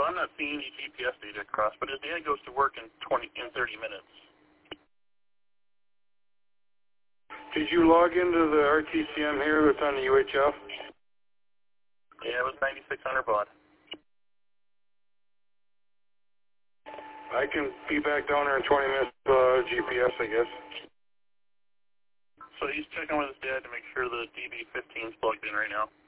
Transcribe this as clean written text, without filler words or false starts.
I'm not seeing any GPS data across, but his dad goes to work in 30 minutes. Did you log into the RTCM here that's on the UHF? Yeah, it was 9,600 baud. I can be back down there in 20 minutes GPS, I guess. So he's checking with his dad to make sure the DB15 is plugged in right now.